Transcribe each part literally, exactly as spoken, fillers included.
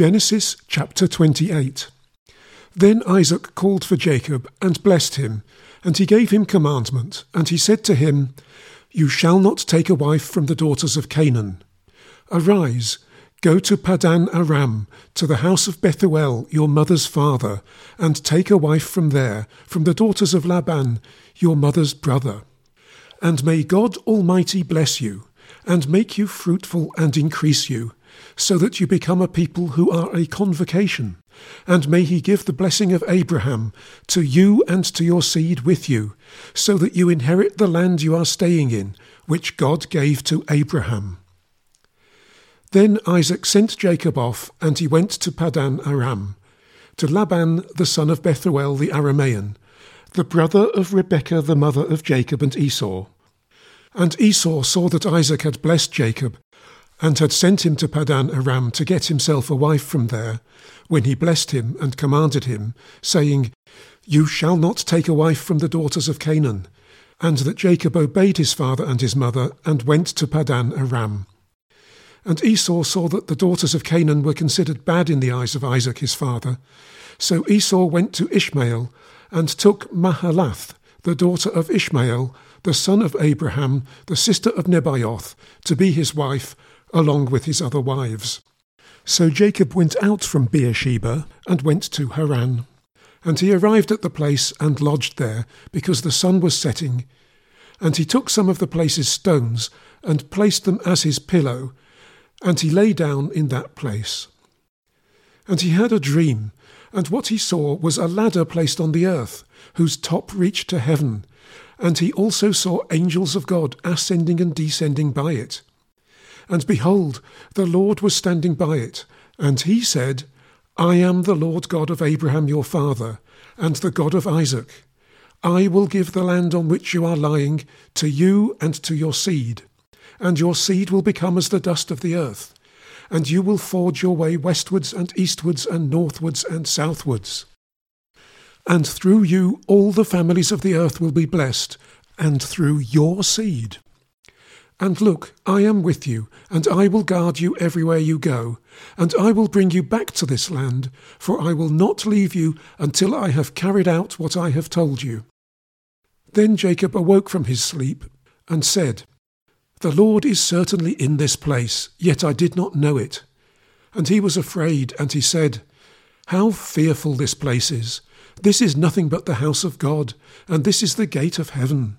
Genesis chapter twenty-eight. Then Isaac called for Jacob and blessed him, and he gave him commandment, and he said to him, You shall not take a wife from the daughters of Canaan. Arise, go to Padan Aram, to the house of Bethuel, your mother's father, and take a wife from there, from the daughters of Laban, your mother's brother. And may God Almighty bless you, and make you fruitful and increase you, so that you become a people who are a convocation. And may he give the blessing of Abraham to you and to your seed with you, so that you inherit the land you are staying in, which God gave to Abraham. Then Isaac sent Jacob off, and he went to Padan Aram, to Laban the son of Bethuel the Aramean, the brother of Rebekah the mother of Jacob and Esau. And Esau saw that Isaac had blessed Jacob, and had sent him to Padan Aram to get himself a wife from there, when he blessed him and commanded him, saying, You shall not take a wife from the daughters of Canaan. And that Jacob obeyed his father and his mother, and went to Padan Aram. And Esau saw that the daughters of Canaan were considered bad in the eyes of Isaac his father. So Esau went to Ishmael, and took Mahalath, the daughter of Ishmael, the son of Abraham, the sister of Nebaioth, to be his wife, along with his other wives. So Jacob went out from Beersheba, and went to Haran. And he arrived at the place, and lodged there, because the sun was setting. And he took some of the place's stones, and placed them as his pillow, and he lay down in that place. And he had a dream, and what he saw was a ladder placed on the earth, whose top reached to heaven, and he also saw angels of God ascending and descending by it. And behold, the Lord was standing by it, and he said, I am the Lord God of Abraham your father, and the God of Isaac. I will give the land on which you are lying to you and to your seed, and your seed will become as the dust of the earth, and you will forge your way westwards and eastwards and northwards and southwards. And through you all the families of the earth will be blessed, and through your seed. And look, I am with you, and I will guard you everywhere you go, and I will bring you back to this land, for I will not leave you until I have carried out what I have told you. Then Jacob awoke from his sleep, and said, The Lord is certainly in this place, yet I did not know it. And he was afraid, and he said, How fearful this place is! This is nothing but the house of God, and this is the gate of heaven.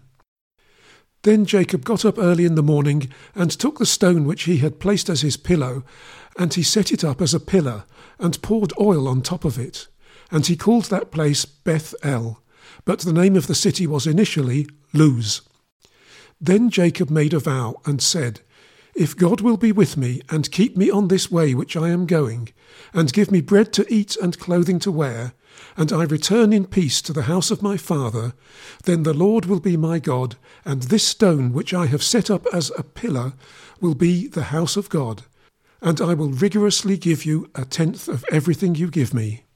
Then Jacob got up early in the morning, and took the stone which he had placed as his pillow, and he set it up as a pillar, and poured oil on top of it. And he called that place Beth-el, but the name of the city was initially Luz. Then Jacob made a vow, and said, If God will be with me, and keep me on this way which I am going, and give me bread to eat and clothing to wear, and I return in peace to the house of my father, then the Lord will be my God, and this stone which I have set up as a pillar will be the house of God, and I will rigorously give you a tenth of everything you give me.